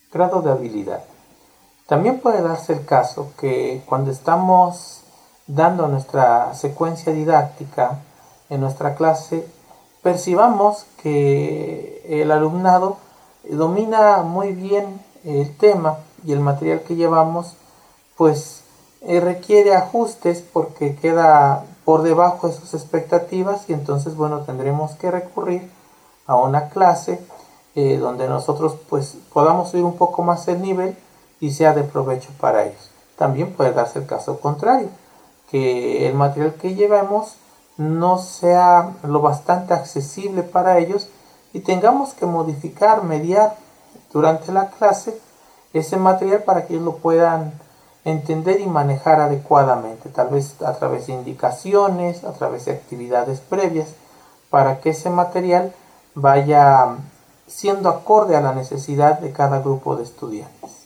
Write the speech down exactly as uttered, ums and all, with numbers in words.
Grado de habilidad. También puede darse el caso que cuando estamos dando nuestra secuencia didáctica en nuestra clase, percibamos que el alumnado domina muy bien el tema y el material que llevamos, pues eh, requiere ajustes porque queda por debajo de sus expectativas, y entonces, bueno, tendremos que recurrir a una clase eh, donde nosotros pues podamos subir un poco más el nivel y sea de provecho para ellos. También puede darse el caso contrario, que el material que llevemos no sea lo bastante accesible para ellos y tengamos que modificar, mediar durante la clase ese material para que ellos lo puedan entender y manejar adecuadamente, tal vez a través de indicaciones, a través de actividades previas, para que ese material vaya siendo acorde a la necesidad de cada grupo de estudiantes.